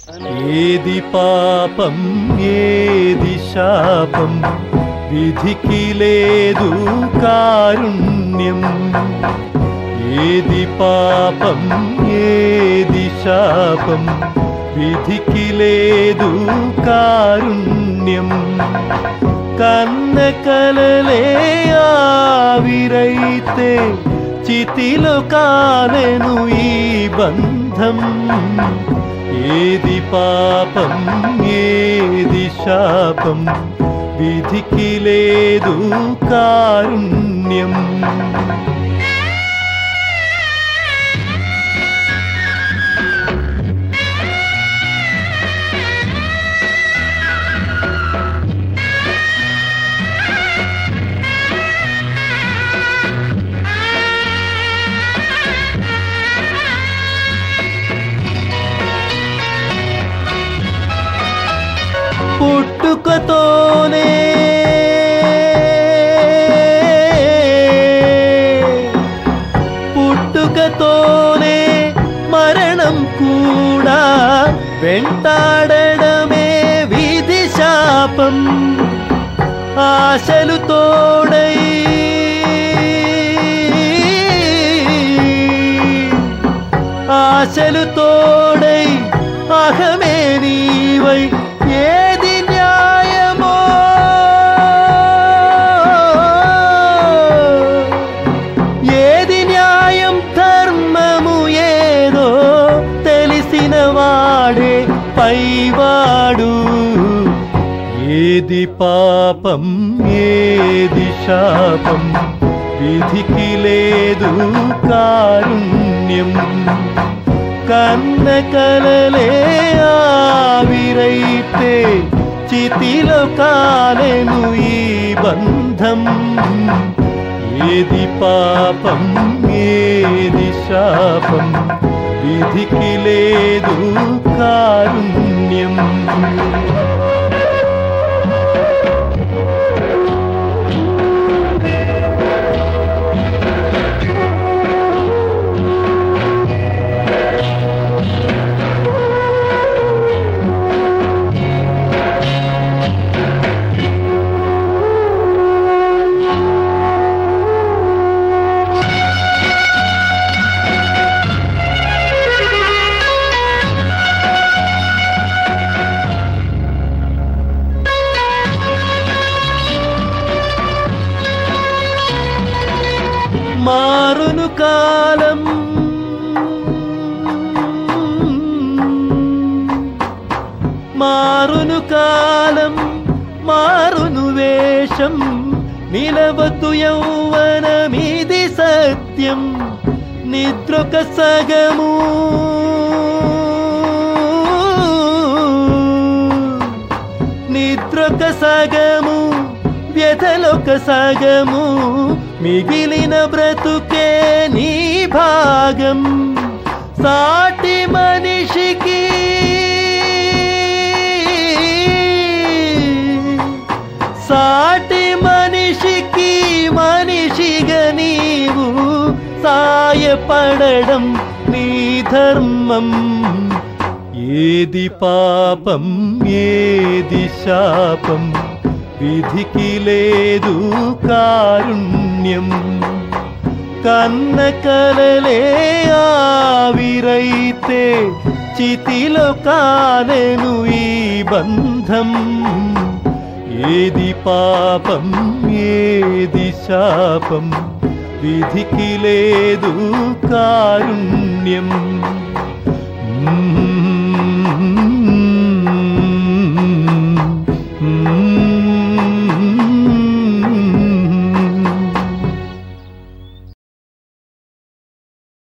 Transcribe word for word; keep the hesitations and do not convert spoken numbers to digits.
ఏది పాపం ఏది శాపం విధికి లేదు కారుణ్యం. ఏది పాపం ఏది శాపం విధికి లేదు కారుణ్యం. కన్న కలలే ఆవిరైతే చితిలో కాలెను ఈ బంధం. ఏది పాపం ఏది శాపం విధికి లేదు కారుణ్యం. పుట్టుకతోనే పుట్టుకతోనే మరణం కూడా వెంటాడడమే విధి శాపం. ఆశలు తోడై ఆశలు తోడై అహమే నీవై ఏది న్యాయమో ఏది న్యాయం ధర్మము ఏదో తెలిసిన వాడే పైవాడు. ఏది పాపం ఏది శాపం విధికి లేదు కారుణ్యం. కన్న కలలే ఆవిరైతే చితిలో కాలెను ఈ బంధం. ఏది పాపం ఏది శాపం విధికి లేదు కారుణ్యం. మారును కాలం మారును కాలం మారును వేషం. నిలవతు యౌవనమిది సత్యం. నిద్రొక సగము నిద్రొక సగము వ్యధలొక సగము. మిగిలిన బ్రతుకే నీ భాగం. సాటి మనిషికి సాటి మనిషికి మనిషిగా నీవు సాయపడడం నీ ధర్మం. ఏది పాపం ఏది శాపం విధికి లేదు కారుణ్యం. కన్న కలలే ఆవిరైతే చితిలో కాలెను ఈ బంధం. ఏది పాపం ఏది శాపం విధికి లేదు కారుణ్యం.